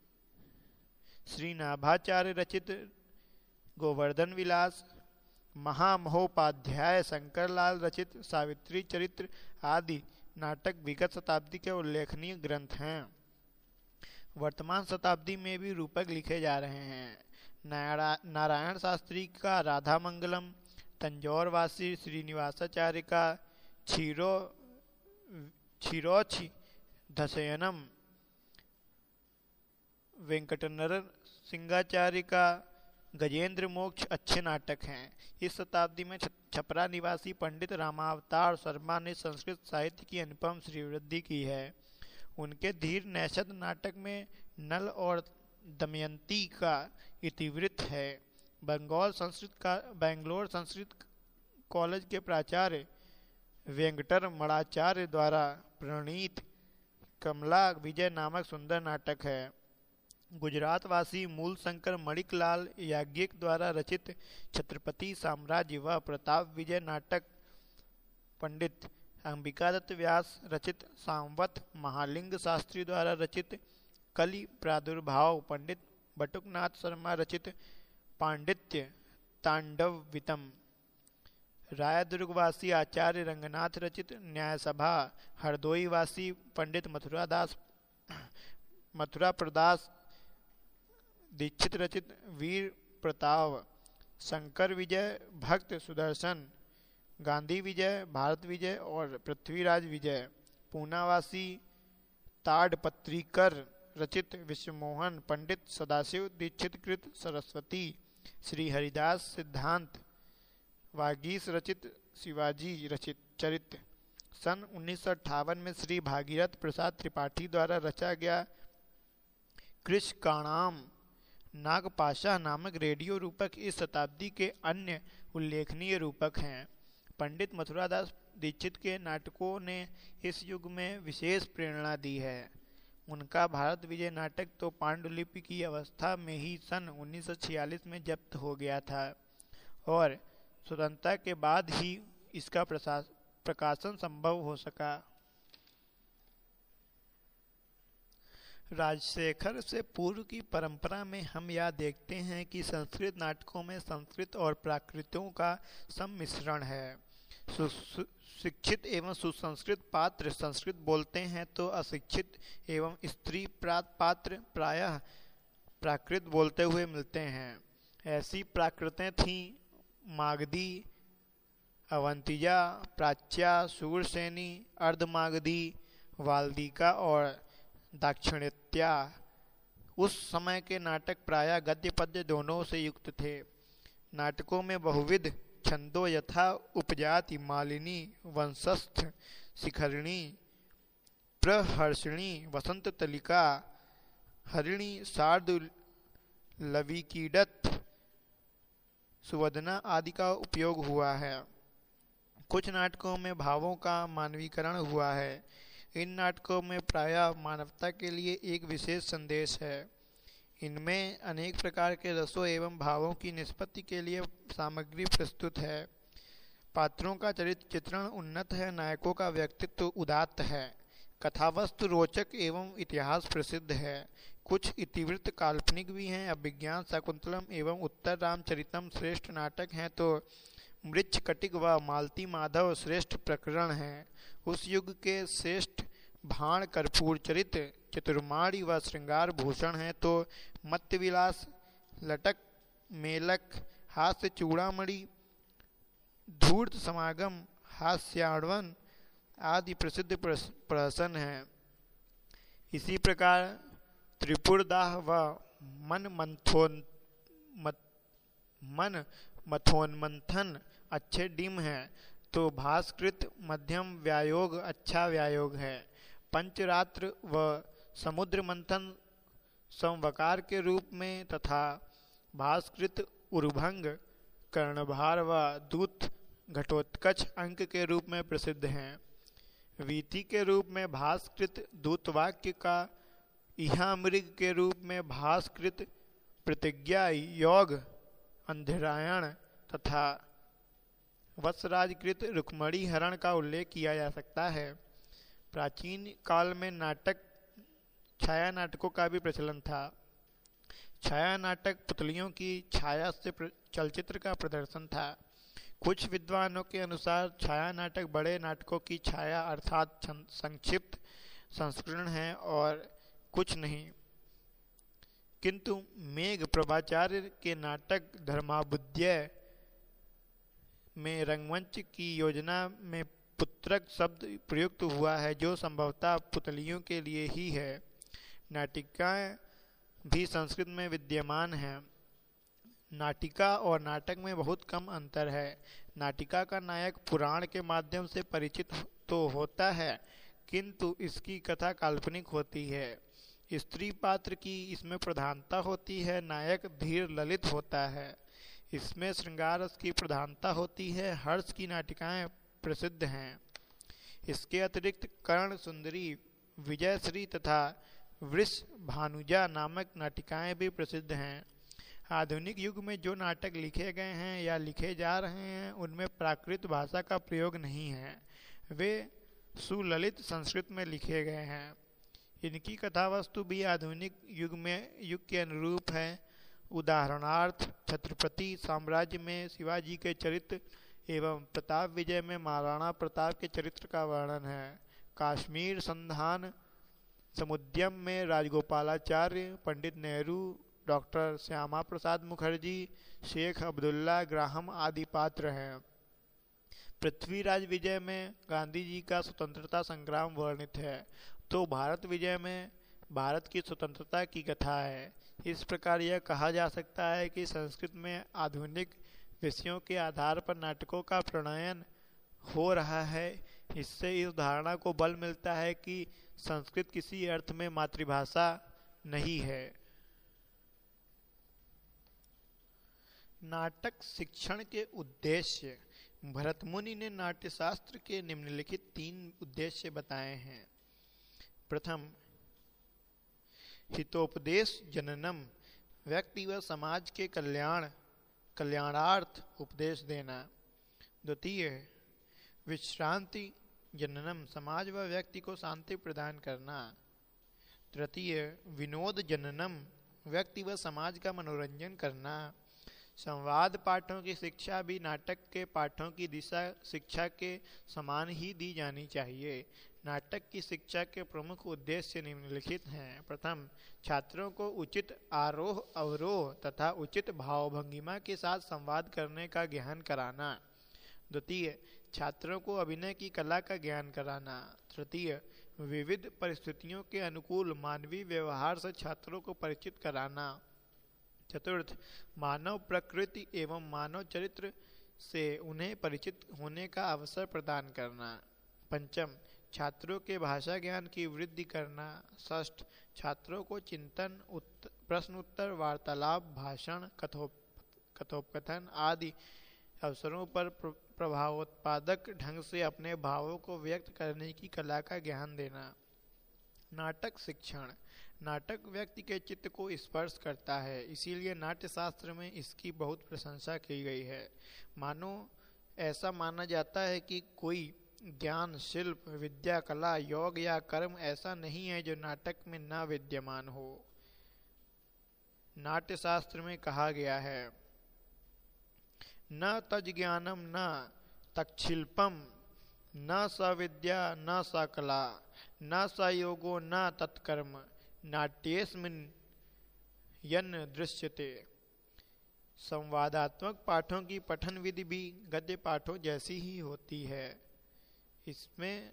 श्री नाभाचार्य रचित गोवर्धन विलास, महामहोपाध्याय शंकरलाल रचित सावित्री चरित्र आदि नाटक विगत शताब्दी के उल्लेखनीय ग्रंथ हैं। वर्तमान शताब्दी में भी रूपक लिखे जा रहे हैं। नारायण शास्त्री का राधा मंगलम, तंजौरवासी श्रीनिवासाचार्य का क्षीरो क्षीरोच्छि दशयनम, वेंकटनर सिंहाचार्य का गजेंद्र मोक्ष अच्छे नाटक हैं। इस शताब्दी में छपरा निवासी पंडित रामावतार शर्मा ने संस्कृत साहित्य की अनुपम श्रीवृद्धि की है। उनके धीर नैषद नाटक में नल और दमयंती का इतिवृत्त है। बंगाल संस्कृत का बेंगलोर संस्कृत कॉलेज के प्राचार्य वेंकटर मणाचार्य द्वारा प्रणीत कमला विजय नामक सुंदर नाटक है। गुजरात वासी मूल शंकर मणिकलाल याज्ञिक द्वारा रचित छत्रपति साम्राज्य व प्रताप विजय नाटक, पंडित अंबिकादत्त व्यास रचित सांवत महालिंग शास्त्री द्वारा रचित कलि प्रादुर्भाव, पंडित बटुकनाथ शर्मा रचित पांडित्य तांडववितम, रायदुर्गवासी आचार्य रंगनाथ रचित न्यायसभा, हरदोई वासी पंडित मथुरादास मथुरा प्रदास दीक्षित रचित वीर प्रताप, शंकर विजय भक्त सुदर्शन, गांधी विजय भारत विजय और पृथ्वीराज विजय, पूनावासी ताड़पत्रीकर रचित विश्वमोहन, पंडित सदाशिव दीक्षित कृत सरस्वती, श्री हरिदास सिद्धांत वागीश रचित शिवाजी रचित चरित्र। सन उन्नीस सौ अट्ठावन में श्री भागीरथ प्रसाद त्रिपाठी द्वारा रचा गया कृष्काणाम नागपाशा नामक रेडियो रूपक इस शताब्दी के अन्य उल्लेखनीय रूपक हैं। पंडित मथुरादास दीक्षित के नाटकों ने इस युग में विशेष प्रेरणा दी है। उनका भारत विजय नाटक तो पांडुलिपि की अवस्था में ही सन उन्नीस सौ छियालीस में जब्त हो गया था और स्वतंत्रता के बाद ही इसका प्रकाशन संभव हो सका। राजशेखर से पूर्व की परंपरा में हम यह देखते हैं कि संस्कृत नाटकों में संस्कृत और प्राकृतों का सम्मिश्रण है। शिक्षित एवं सुसंस्कृत पात्र संस्कृत बोलते हैं तो अशिक्षित एवं स्त्री पात्र प्रायः प्राकृत बोलते हुए मिलते हैं। ऐसी प्राकृतें थीं मागधी, अवंतिजा, प्राच्या, शूरसेनी, अर्धमागधी, वाल्दिका और दाक्षिणात्या। उस समय के नाटक प्रायः गद्य पद्य दोनों से युक्त थे। नाटकों में बहुविध छंदों यथा उपजाति, मालिनी, वंशस्थ, शिखरिणी, प्रहर्षिणी, वसंत तलिका, हरिणी, शार्दूल, लविकीडत, सुवदना आदि का उपयोग हुआ है। कुछ नाटकों में भावों का मानवीकरण हुआ है। इन नाटकों में प्रायः मानवता के लिए एक विशेष संदेश है। इनमें अनेक प्रकार के रसों एवं भावों की निष्पत्ति के लिए सामग्री प्रस्तुत है। पात्रों का चरित्र चित्रण उन्नत है, नायकों का व्यक्तित्व उदात्त है, कथावस्तु रोचक एवं इतिहास प्रसिद्ध है। कुछ इतिवृत्त काल्पनिक भी हैं। अभिज्ञान शाकुंतलम एवं उत्तर रामचरितम श्रेष्ठ नाटक हैं तो मृच्छकटिक व मालती माधव श्रेष्ठ प्रकरण हैं। उस युग के श्रेष्ठ भाण कर्पूर चरित्र चतुर्माणी व श्रृंगार भूषण हैं तो मत्तविलास, लटक, मेलक, हास्य चूड़ामणि, धूर्त समागम, हास्याणवन आदि प्रसिद्ध प्रहसन हैं। इसी प्रकार त्रिपुरदाह व मन मंथोन मत, मन मथोन्मंथन अच्छे डिम हैं तो भास्कृत मध्यम व्यायोग अच्छा व्यायोग है। पंचरात्र व समुद्र मंथन संवकार के रूप में तथा भास्कृत उर्भंग, कर्णभार व दूत घटोत्कच अंक के रूप में प्रसिद्ध हैं। वीथि के रूप में भास्कृत दूतवाक्य का, इहामृग के रूप में भास्कृत प्रतिज्ञा योग अंधरायण तथा वत्सराजकृत रुक्मणी हरण का उल्लेख किया जा सकता है। प्राचीन काल में नाटक छाया नाटकों का भी प्रचलन था। छाया नाटक पुतलियों की छाया से चलचित्र का प्रदर्शन था। कुछ विद्वानों के अनुसार छाया नाटक बड़े नाटकों की छाया अर्थात संक्षिप्त संस्करण है और कुछ नहीं। किंतु मेघ प्रभाचार्य के नाटक धर्माबुद्ध्य में रंगमंच की योजना में पुत्रक शब्द प्रयुक्त हुआ है, जो संभवतः पुतलियों के लिए ही है। नाटिकाएं भी संस्कृत में विद्यमान हैं। नाटिका और नाटक में बहुत कम अंतर है। नाटिका का नायक पुराण के माध्यम से परिचित तो होता है, किंतु इसकी कथा काल्पनिक होती है। स्त्री पात्र की इसमें प्रधानता होती है। नायक धीर ललित होता है। इसमें श्रृंगार रस की प्रधानता होती है। हर्ष की नाटिकाएं प्रसिद्ध हैं। इसके अतिरिक्त कर्ण सुंदरी, विजयश्री तथा वृष भानुजा नामक नाटिकाएं भी प्रसिद्ध हैं। आधुनिक युग में जो नाटक लिखे गए हैं या लिखे जा रहे हैं उनमें प्राकृत भाषा का प्रयोग नहीं है। वे सुललित संस्कृत में लिखे गए हैं। इनकी कथावस्तु भी आधुनिक युग में युग के अनुरूप है। उदाहरणार्थ छत्रपति साम्राज्य में शिवाजी के चरित्र एवं प्रताप विजय में महाराणा प्रताप के चरित्र का वर्णन है। कश्मीर संधान समुद्यम में राजगोपालाचार्य, पंडित नेहरू, डॉक्टर श्यामा प्रसाद मुखर्जी, शेख अब्दुल्ला ग्राहम आदि पात्र हैं। पृथ्वीराज विजय में गांधी जी का स्वतंत्रता संग्राम वर्णित है, तो भारत विजय में भारत की स्वतंत्रता की कथा है। इस प्रकार यह कहा जा सकता है कि संस्कृत में आधुनिक विषयों के आधार पर नाटकों का प्रणयन हो रहा है। इससे इस धारणा को बल मिलता है कि संस्कृत किसी अर्थ में मातृभाषा नहीं है। नाटक शिक्षण के उद्देश्य। भरतमुनि ने नाट्यशास्त्र के निम्नलिखित तीन उद्देश्य बताए हैं। प्रथम, हितोपदेश जननम, व्यक्ति व समाज के कल्याण कल्याणार्थ उपदेश देना। द्वितीय, विश्रांति जननम, समाज व व्यक्ति को शांति प्रदान करना। तृतीय, विनोद जननम, व्यक्ति व समाज का मनोरंजन करना। संवाद पाठों की शिक्षा भी नाटक के पाठों की दिशा शिक्षा के समान ही दी जानी चाहिए। नाटक की शिक्षा के प्रमुख उद्देश्य निम्नलिखित हैं। प्रथम, छात्रों को उचित आरोह अवरोह तथा उचित भावभंगिमा के साथ संवाद करने का ज्ञान कराना। द्वितीय, छात्रों को अभिनय की कला का ज्ञान कराना। तृतीय, विविध परिस्थितियों के अनुकूल मानवीय व्यवहार से छात्रों को परिचित कराना। चतुर्थ, मानव प्रकृति एवं मानव चरित्र से उन्हें परिचित होने का अवसर प्रदान करना। पंचम, छात्रों के भाषा ज्ञान की वृद्धि करना। षष्ठ, छात्रों को चिंतन, प्रश्न उत्तर, वार्तालाप, भाषण, कथोप कथोपकथन आदि अवसरों पर प्रभावोत्पादक ढंग से अपने भावों को व्यक्त करने की कला का ज्ञान देना। नाटक शिक्षण। नाटक व्यक्ति के चित्त को स्पर्श करता है, इसीलिए नाट्यशास्त्र में इसकी बहुत प्रशंसा की गई है। मानो ऐसा माना जाता है कि कोई ज्ञान, शिल्प, विद्या, कला, योग या कर्म ऐसा नहीं है जो नाटक में न विद्यमान हो। नाट्यशास्त्र में कहा गया है, न तज ज्ञानम न तत्शिल्पम न स विद्या न स कला न स योगो न तत्कर्म नाट्येस्मिन् यन् दृश्यते। संवादात्मक पाठों की पठन विधि भी गद्य पाठों जैसी ही होती है। इसमें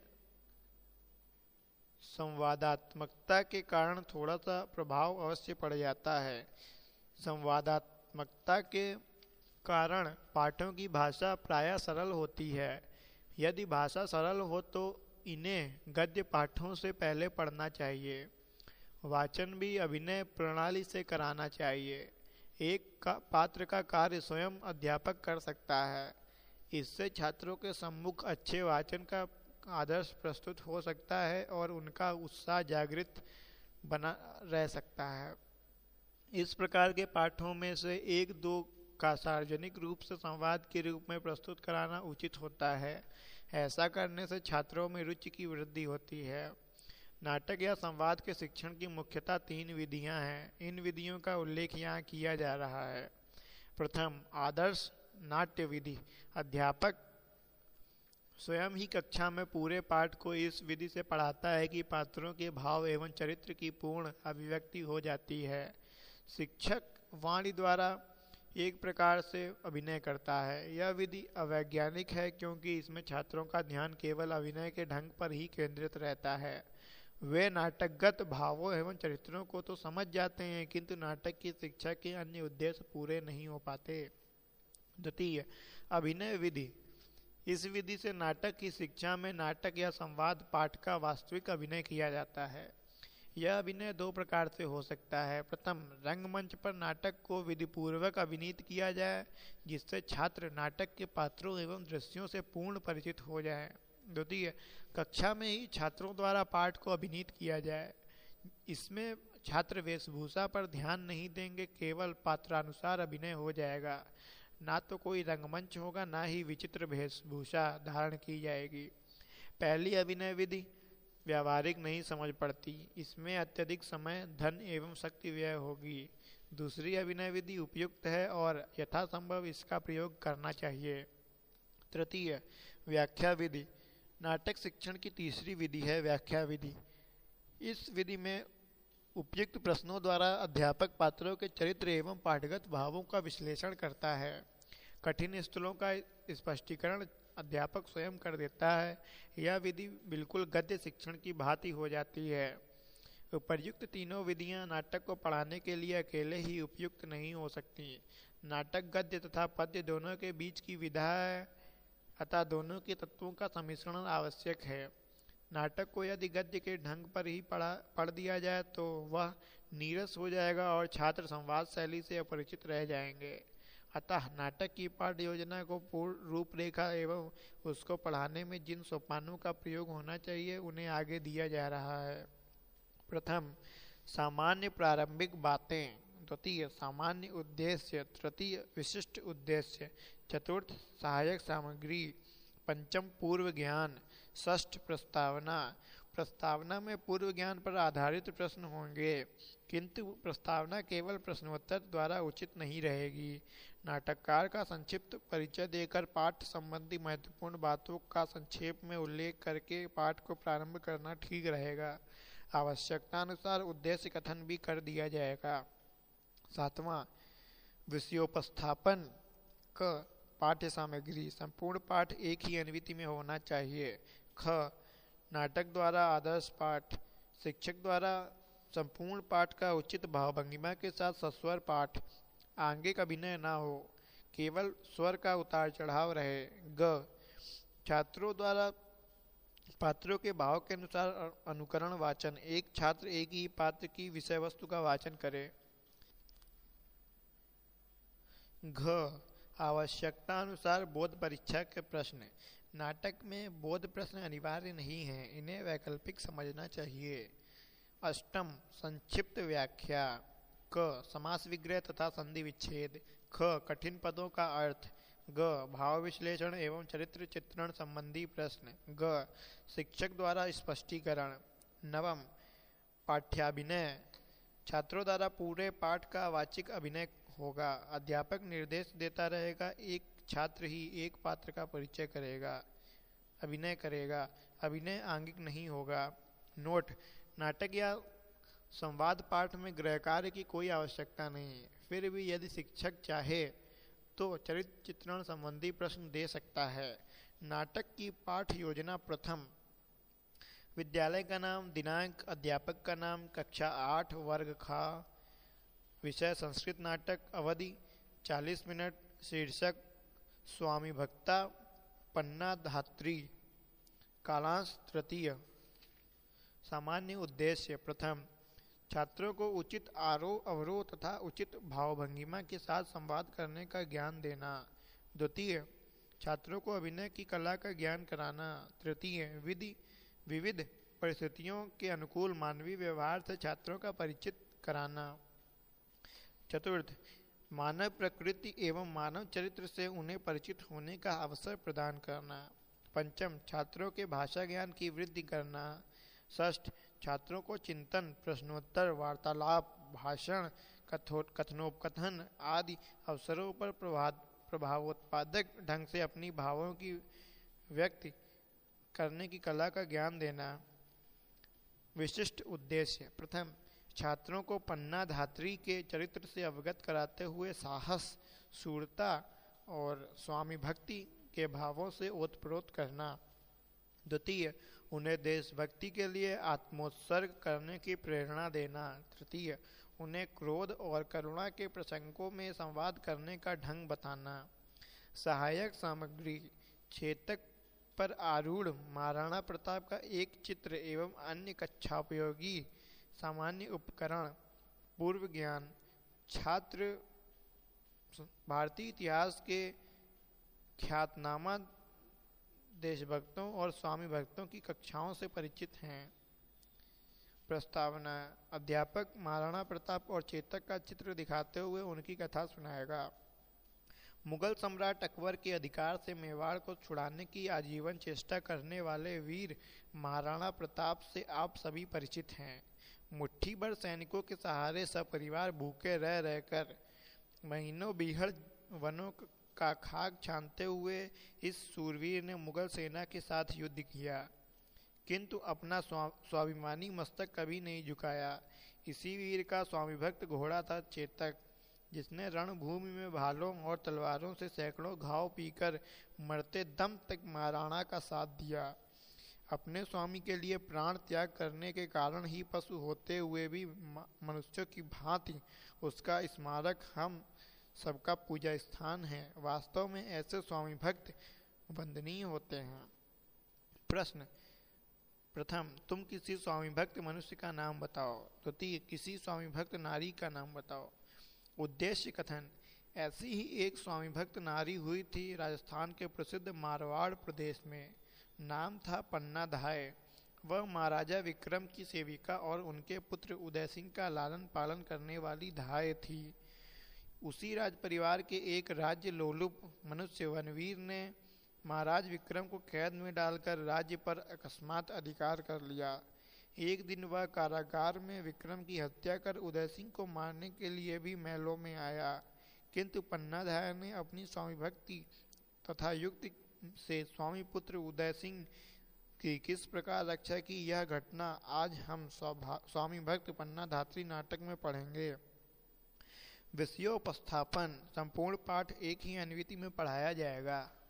संवादात्मकता के कारण थोड़ा सा प्रभाव अवश्य पड़ जाता है। संवादात्मकता के कारण पाठों की भाषा प्रायः सरल होती है। यदि भाषा सरल हो तो इन्हें गद्य पाठों से पहले पढ़ना चाहिए। वाचन भी अभिनय प्रणाली से कराना चाहिए। एक का पात्र का कार्य स्वयं अध्यापक कर सकता है। इससे छात्रों के सम्मुख अच्छे वाचन का आदर्श प्रस्तुत हो सकता है और उनका उत्साह जागृत बना रह सकता है। इस प्रकार के पाठों में से एक दो का सार्वजनिक रूप से संवाद के रूप में प्रस्तुत कराना उचित होता है। ऐसा करने से छात्रों में रुचि की वृद्धि होती है। नाटक या संवाद के शिक्षण की मुख्यतः तीन विधियां हैं। इन विधियों का उल्लेख यहाँ किया जा रहा है। प्रथम, आदर्श नाट्य विधि। अध्यापक स्वयं ही कक्षा में पूरे पाठ को इस विधि से पढ़ाता है कि पात्रों के भाव एवं चरित्र की पूर्ण अभिव्यक्ति हो जाती है। शिक्षक वाणी द्वारा एक प्रकार से अभिनय करता है। यह विधि अवैज्ञानिक है क्योंकि इसमें छात्रों का ध्यान केवल अभिनय के ढंग पर ही केंद्रित रहता है। वे नाटकगत भावों एवं चरित्रों को तो समझ जाते हैं किंतु नाटक की शिक्षा के अन्य उद्देश्य पूरे नहीं हो पाते। द्वितीय, अभिनय विधि। इस विधि से नाटक की शिक्षा में नाटक या संवाद पाठ का वास्तविक अभिनय किया जाता है। यह अभिनय दो प्रकार से हो सकता है। प्रथम, रंगमंच पर नाटक को विधिपूर्वक अभिनीत किया जाए जिससे छात्र नाटक के पात्रों एवं दृश्यों से पूर्ण परिचित हो जाए। द्वितीय, कक्षा में ही छात्रों द्वारा पाठ को अभिनीत किया जाए। इसमें छात्र वेशभूषा पर ध्यान नहीं देंगे, केवल पात्रानुसार अभिनय हो जाएगा। ना तो कोई रंगमंच होगा, ना ही विचित्र वेशभूषा धारण की जाएगी। पहली अभिनय विधि व्यावहारिक नहीं समझ पड़ती, इसमें अत्यधिक समय, धन एवं शक्ति व्यय होगी। दूसरी अभिनय विधि उपयुक्त है और यथासंभव इसका प्रयोग करना चाहिए। तृतीय, व्याख्या विधि। नाटक शिक्षण की तीसरी विधि है व्याख्या विधि। इस विधि में उपयुक्त प्रश्नों द्वारा अध्यापक पात्रों के चरित्र एवं पाठगत भावों का विश्लेषण करता है। कठिन स्थलों का स्पष्टीकरण अध्यापक स्वयं कर देता है। यह विधि बिल्कुल गद्य शिक्षण की भांति हो जाती है। उपर्युक्त तीनों विधियां नाटक को पढ़ाने के लिए अकेले ही उपयुक्त नहीं हो सकती। नाटक गद्य तथा पद्य दोनों के बीच की विधा है, अतः दोनों के तत्वों का सम्मिश्रण आवश्यक है। नाटक को यदि गद्य के ढंग पर ही पढ़ा पढ़ दिया जाए तो वह नीरस हो जाएगा और छात्र संवाद शैली से अपरिचित रह जाएंगे। अतः नाटक की पाठ्य योजना को पूर्ण रूपरेखा एवं उसको पढ़ाने में जिन सोपानों का प्रयोग होना चाहिए उन्हें आगे दिया जा रहा है। प्रथम, सामान्य प्रारंभिक बातें। द्वितीय, सामान्य उद्देश्य। तृतीय, विशिष्ट उद्देश्य। चतुर्थ, सहायक सामग्री। पंचम, पूर्व ज्ञान। षष्ठ, प्रस्तावना। प्रस्तावना में पूर्व ज्ञान पर आधारित प्रश्न होंगे किंतु प्रस्तावना केवल प्रश्नोत्तर द्वारा उचित नहीं रहेगी। नाटककार का संक्षिप्त परिचय देकर पाठ संबंधी महत्वपूर्ण बातों का संक्षेप में उल्लेख करके पाठ को प्रारंभ करना ठीक रहेगा। आवश्यकतानुसार उद्देश्य कथन भी कर दिया जाएगा। सातवां, विषयोपस्थापन। क, पाठ्य सामग्री। संपूर्ण पाठ एक ही अनुवृत्ति में होना चाहिए। ख, नाटक द्वारा आदर्श पाठ। शिक्षक द्वारा संपूर्ण पाठ का उचित भावभंगिमा के साथ सस्वर पाठ। आंगिक अभिनय ना हो, केवल स्वर का उतार चढ़ाव रहे। ग, छात्रों द्वारा पात्रों के भाव के अनुसार अनुकरण वाचन। एक छात्र एक ही पात्र की विषय वस्तु का वाचन करे। घ, आवश्यकता अनुसार बोध परीक्षा के प्रश्न। नाटक में बोध प्रश्न अनिवार्य नहीं है, इन्हें वैकल्पिक समझना चाहिए। अष्टम, संक्षिप्त व्याख्या। क, समास विग्रह तथा संधि विच्छेद। ख, कठिन पदों का अर्थ। ग, भाव विश्लेषण एवं चरित्र चित्रण संबंधी प्रश्न। ग, शिक्षक द्वारा स्पष्टीकरण। नवम, पाठ्याभिनय। छात्रों द्वारा पूरे पाठ का वाचिक अभिनय होगा। अध्यापक निर्देश देता रहेगा, एक छात्र ही एक पात्र का परिचय करेगा, अभिनय करेगा। अभिनय आंगिक नहीं होगा। नोट, नाटक या संवाद पाठ में गृह कार्य की कोई आवश्यकता नहीं है, फिर भी यदि शिक्षक चाहे तो चरित्र चित्रण संबंधी प्रश्न दे सकता है। नाटक की पाठ योजना। प्रथम, विद्यालय का नाम, दिनांक, अध्यापक का नाम, कक्षा आठ, वर्ग खा, विषय संस्कृत नाटक, अवधि चालीस मिनट, शीर्षक स्वामी भक्ता, पन्ना धात्री, कालांश तृतीय। सामान्य उद्देश्य। प्रथम, छात्रों को उचित आरोह अवरोह तथा उचित भावभंगिमा के साथ संवाद करने का ज्ञान देना। द्वितीय, छात्रों को अभिनय की कला का ज्ञान कराना। तृतीय, विधि विविध परिस्थितियों के अनुकूल मानवीय व्यवहार से छात्रों का परिचित कराना। चतुर्थ, मानव प्रकृति एवं मानव चरित्र से उन्हें परिचित होने का अवसर प्रदान करना। पंचम, छात्रों के भाषा ज्ञान की वृद्धि करना। षष्ठ, छात्रों को चिंतन, प्रश्नोत्तर, वार्तालाप, भाषण, कथनोपकथन आदि अवसरों पर प्रभावोत्पादक ढंग से अपनी भावों की व्यक्त करने की कला का ज्ञान देना। विशिष्ट उद्देश्य। प्रथम, छात्रों को पन्ना धात्री के चरित्र से अवगत कराते हुए साहस, शूरता और स्वामी भक्ति के भावों से ओतप्रोत करना। द्वितीय, उन्हें देशभक्ति के लिए आत्मोत्सर्ग करने की प्रेरणा देना। तृतीय, उन्हें क्रोध और करुणा के प्रसंगों में संवाद करने का ढंग बताना। सहायक सामग्री: चेतक पर आरूढ़ महाराणा प्रताप का एक चित्र एवं अन्य कक्षापयोगी सामान्य उपकरण। पूर्व ज्ञान: छात्र भारतीय इतिहास के ख्यातनामा देशभक्तों और स्वामी भक्तों की कक्षाओं से परिचित हैं। प्रस्तावना: अध्यापक महाराणा प्रताप और चेतक का चित्र दिखाते हुए उनकी कथा सुनाएगा। मुगल सम्राट अकबर के अधिकार से मेवाड़ को छुड़ाने की आजीवन चेष्टा करने वाले वीर महाराणा प्रताप से आप सभी परिचित हैं। मुट्ठी भर सैनिकों के सहारे सपरिवार भूखे रह रहकर महीनों बीहड़ वनों का खाक छानते हुए इस सूरवीर ने मुगल सेना के साथ युद्ध किया, किंतु अपना स्वाभिमानी मस्तक कभी नहीं झुकाया। इसी वीर का स्वामी भक्त घोड़ा था चेतक, जिसने रणभूमि में भालों और तलवारों से सैकड़ों घाव पीकर मरते दम तक महाराणा का साथ दिया। अपने स्वामी के लिए प्राण त्याग करने के कारण ही पशु होते हुए भी मनुष्यों की भांति उसका स्मारक हम सबका पूजा स्थान है। वास्तव में ऐसे स्वामी भक्त वंदनीय होते हैं। प्रश्न: प्रथम, तुम किसी स्वामी भक्त मनुष्य का नाम बताओ। द्वितीय, किसी स्वामी भक्त नारी का नाम बताओ। उद्देश्य कथन: ऐसी ही एक स्वामी भक्त नारी हुई थी राजस्थान के प्रसिद्ध मारवाड़ प्रदेश में। नाम था पन्ना धाय। वह महाराजा विक्रम की सेविका और उनके पुत्र उदय सिंह का लालन पालन करने वाली धाय थी। उसी राज परिवार के एक राज्य लोलुप मनुष्य वनवीर ने महाराज विक्रम को कैद में डालकर राज्य पर अकस्मात अधिकार कर लिया। एक दिन वह कारागार में विक्रम की हत्या कर उदय सिंह को मारने के लिए भी महलों में आया, किंतु पन्नाधाय ने अपनी स्वामी भक्ति तथा युक्ति से स्वामी पुत्र उदय सिंह की किस प्रकार रक्षा की, यह घटना आज हम स्वामी भक्त पन्ना धात्री नाटक में पढ़ेंगे। विषयोपस्थापन: संपूर्ण पाठ एक ही अनुवृत्ति में पढ़ाया जाएगा।